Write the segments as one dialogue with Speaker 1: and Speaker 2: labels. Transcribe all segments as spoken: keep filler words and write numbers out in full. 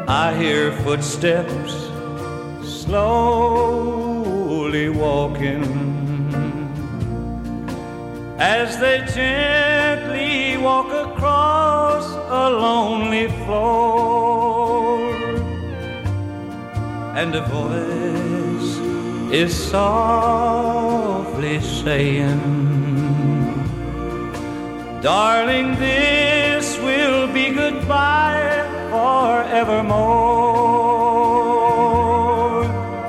Speaker 1: I hear footsteps slowly walking as they gently walk across a lonely floor, and a voice is softly saying, darling, this will be goodbye forevermore.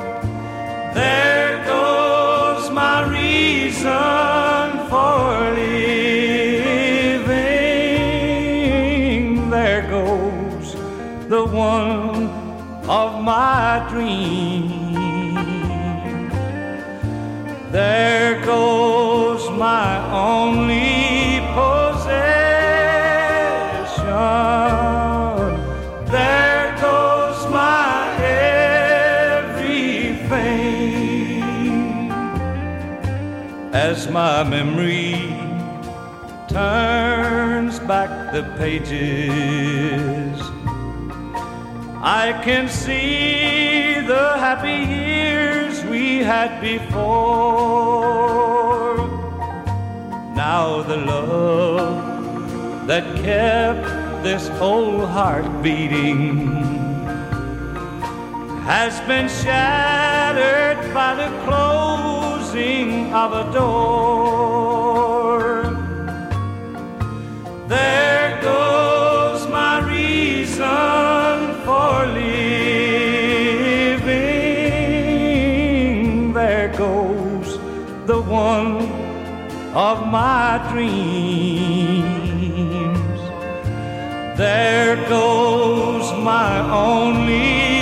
Speaker 1: There goes my reason for living. There goes the one of my dreams. There goes my only possession. There goes my everything. As my memory turns back the pages, I can see the happy years we had before. Now the love that kept this old heart beating has been shattered by the closing of a door. There goes my reason for living. There goes the one of my dreams. There goes my only